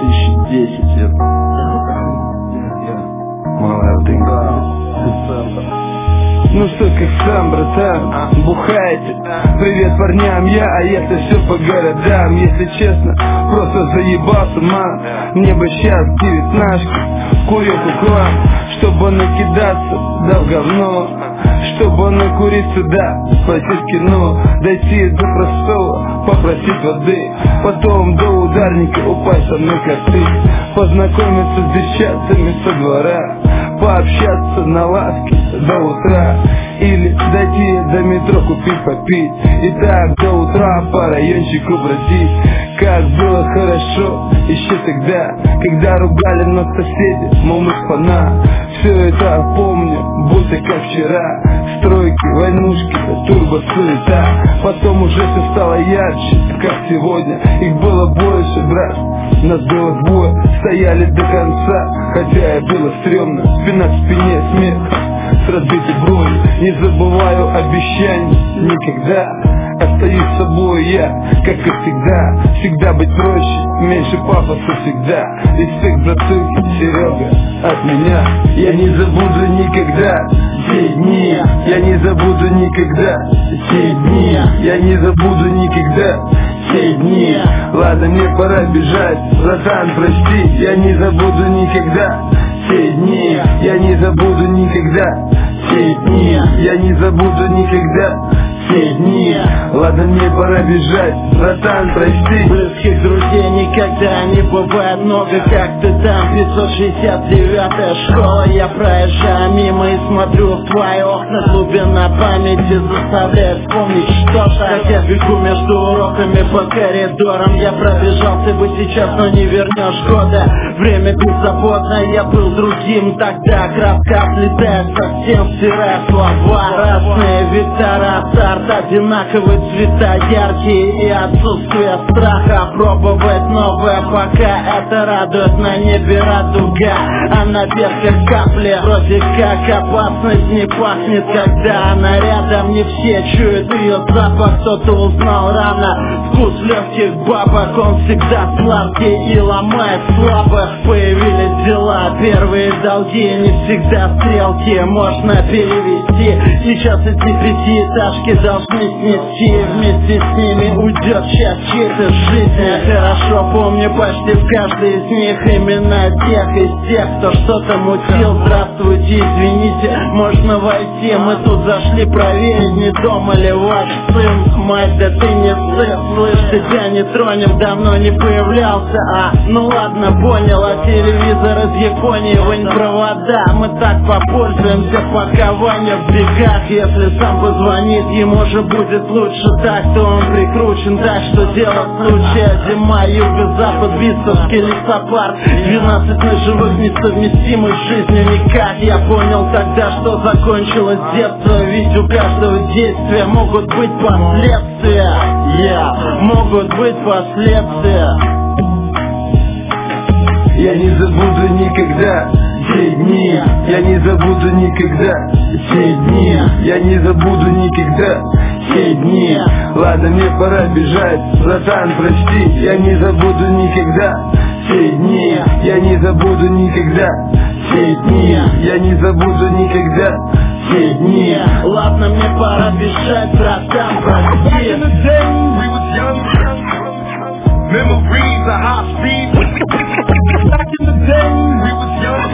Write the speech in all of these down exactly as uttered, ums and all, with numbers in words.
тысячи десять. Это малая деньга. Ну что, как сам, братан, бухаете? Привет парням, я, а это все по городам. Если честно, просто заебался, ман. Мне бы сейчас девятнашку, курёку к вам, чтобы накидаться, да в говно. Чтобы накуриться, да, сплотить кино. Дойти до простого, попросить воды. Потом до ударника упасть со мной как ты. Познакомиться с девчатами со двора. Пообщаться на лавке до утра. Или дойти до метро, купить попить. И так до утра по райончику бродить. Как было хорошо еще тогда, когда ругали нас соседи, мол, мы шпана. Все это помню, будто как вчера. Стройки, войнушки, турбо-суета. Потом уже все стало ярче, как сегодня. Их было больше, брат, нас было двое. Стояли до конца, хотя и было стрёмно. Спина к спине, смех с разбитой бровью. Не забываю обещаний никогда. Остаюсь собой я, как и всегда. Всегда быть проще, меньше пафоса всегда. Респект, братуки, Серега, от меня. Я не забуду никогда те дни. Я не забуду никогда те дни. Я не забуду никогда те дни. Ладно, мне пора бежать, братан, прости. Я не забуду никогда те дни. Я не забуду никогда те дни. Я не забуду никогда те дни. Ладно, мне пора бежать, братан, прости. Близких друзей никогда не бывает много, как ты там. Пятьсот шестьдесят девятая школа. Я проезжаю мимо и смотрю в твои окна. Глубина памяти заставляет вспомнить что-то. Как я бегу между уроками по коридорам. Я пробежался бы сейчас, но не вернешь года. Время беззаботно, я был другим тогда. Краска отлетает совсем, стирая слова. Разные вектора, старт, одинаковые цвета, яркие и отсутствие страха. Пробовать новое, пока это радует. На небе радуга, а на ветках капли. Вроде как опасность не пахнет, когда она рядом. Не все чуют ее запах, кто-то узнал рано. Вкус легких бабок, он всегда сладкий и ломает слабых. Появились дела, первые долги, не всегда стрелки можно перевести. Сейчас эти пятиэтажки должны снести, вместе с ними уйдет часть чьей-то жизни. Я хорошо помню почти в каждой из них имена тех из тех, кто что-то мутил. Здравствуйте, извините, можно войти? Мы тут зашли проверить, не дома ли ваш сын. Мать, да ты не сын, слышь, тебя не тронем, давно не появлялся. А, ну ладно, понял, а телевизор из Японии, вынь провода. Мы так попользуемся, пока Ваня в бегах. Если сам позвонит, ему же будет лучше так, то он прикручен. Так что дело случая, зима, юго-запад, Бистовский лесопарк. Двенадцать ножевых несовместимых с жизнью никак. Я понял тогда, что закончилось детство, ведь у каждого действия могут быть последствия. Yeah, могут быть последствия. Я не забуду никогда те дни. Я не забуду никогда те дни. Я не забуду никогда те дни. Ладно, мне пора бежать, братан, прости. Я не забуду никогда те дни. Я не забуду никогда те дни. Я не забуду никогда те дни. Ладно, мне пора бежать, братан, прости. Memories of high speed. Back in the day, we was young.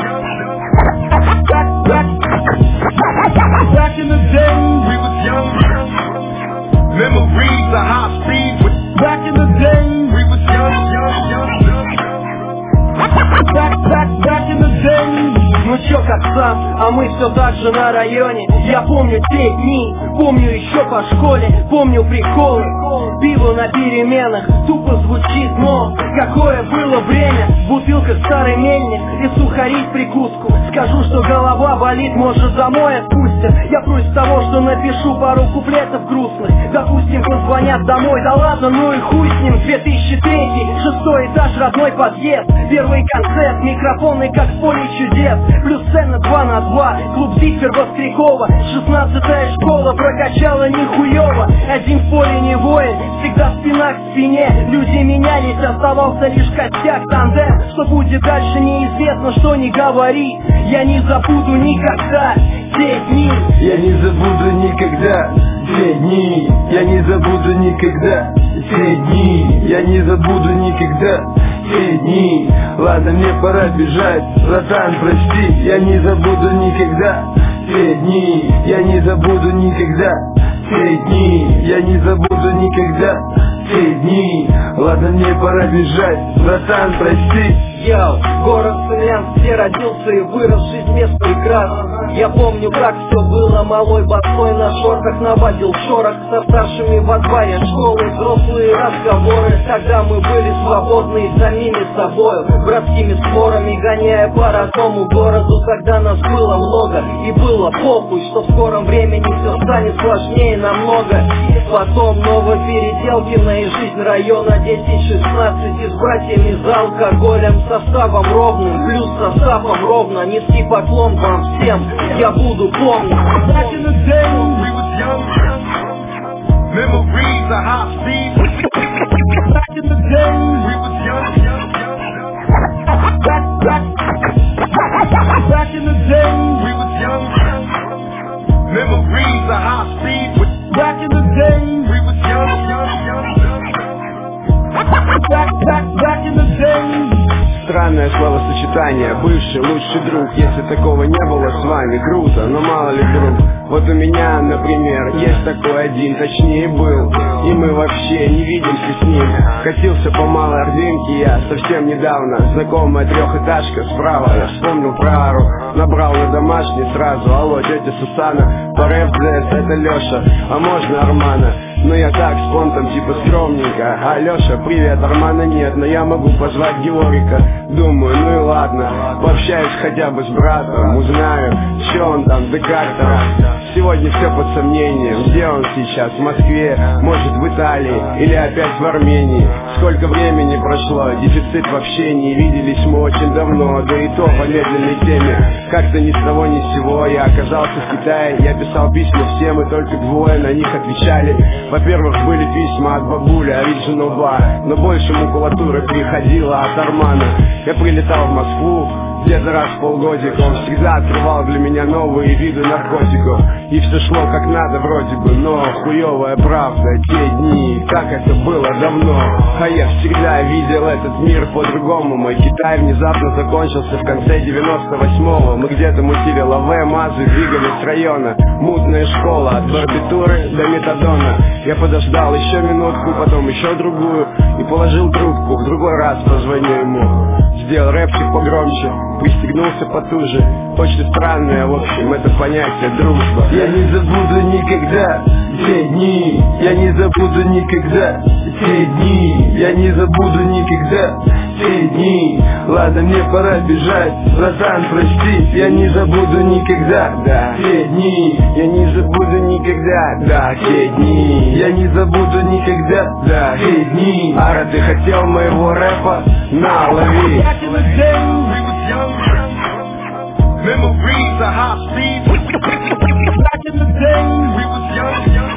Back, back, back in the day, we was young. Memories of high speed. Back in the day, we was young, young, young, young. Back, back, back in the day. Ну чё, как сам, а мы все так же на районе. Я помню те дни, помню еще по школе. Помню приколы, пиво на переменах. Тупо звучит, но какое было время. Бутылка старый мельник и сухари в прикуску. Скажу, что голова болит, может домой отпустят. Я против того, что напишу пару куплетов грустных. Допустим, позвонят домой, да ладно, ну и хуй с ним. Две тысячи третий, шестой этаж, родной подъезд. Первый концерт, микрофоны как в поле чудес. Плюс сцена два на два, клуб Зифер Воскрекова. Шестнадцатая школа прокачала нихуево. Один в поле не воин, всегда спина к спине. Люди менялись, оставался лишь костяк тандем. Что будет дальше, неизвестно, что не говори. Я не забуду никогда те дни. Я не забуду никогда те дни. Я не забуду никогда те дни. Я не забуду никогда те дни. Ладно, мне пора бежать, братан, прости. Я не забуду никогда те дни. Я не забуду никогда те дни. Я не забуду никогда те дни. Ладно, мне пора бежать, братан, прости. Йоу, город Смоленск, где родился и вырос, жизнь мест прекрасна. Я помню, как все было, малой босой на шортах наводил шорох со старшими во дворе школы, взрослые разговоры. Тогда мы были свободны и самими собою, братскими спорами гоняя по родному городу. Тогда нас было много и было похуй, что в скором времени все станет сложнее намного. Потом новые переделки на и жизнь района десять-шестнадцать и с братьями за алкоголем, составом ровным, плюс составом ровно. Низкий поклон вам всем, я буду помнить. Back in the day when we was young, memories of high speed. Back in the day when we was young, back, back, back in the day when we was young, memories of high speed. Back in the day when we was young, back, back, back in the day. Странное словосочетание, бывший лучший друг. Если такого не было с вами, круто, но мало ли вдруг. Вот у меня, например, есть такой один, точнее был, и мы вообще не видимся с ним. Катился по Малой Ордынке я совсем недавно. Знакомая трехэтажка справа, я вспомнил про Ару. Набрал на домашний сразу: алло, тетя Сусана, по рэп это Леша, а можно Армана? Но я так, с понтом типа скромненько. А Леша, привет, Армана нет, но я могу позвать Георгика. Думаю, ну и ладно, пообщаюсь хотя бы с братом, узнаю, что он там, да как там. Сегодня все под сомнением, где он сейчас, в Москве, может в Италии или опять в Армении. Сколько времени прошло, дефицит в общении, виделись мы очень давно, да и то по медленной теме. Как-то ни с того ни с сего я оказался в Китае, я писал письма всем и только двое на них отвечали. Во-первых, были письма от бабули, Original два, но больше макулатуры приходила от Армана. Я прилетал в Москву где-то раз в полгодика, он всегда открывал для меня новые виды наркотиков. И все шло как надо вроде бы, но хуевая правда, те дни, как это было давно. А я всегда видел этот мир по-другому. Мой Китай внезапно закончился в конце девяносто восьмого. Мы где-то мутили лаве, мазы, двигались с района. Мутная школа, от барбитуры до метадона. Я подождал еще минутку, потом еще другую, и положил трубку, в другой раз позвоню ему. Сделал рэпчик погромче, пристегнулся потуже. Очень странное, в общем, это понятие дружба. Я не забуду никогда те дни. Я не забуду никогда те дни. Я не забуду никогда те дни. Ладно, мне пора бежать, братан, прости. Я не забуду никогда, да, те дни. Я не забуду никогда, да, те дни. Я не забуду никогда, да, те дни. Ара, ты хотел моего рэпа? На, лови. Back in the day when we was young, memories of high speed. Back in the day when we was young.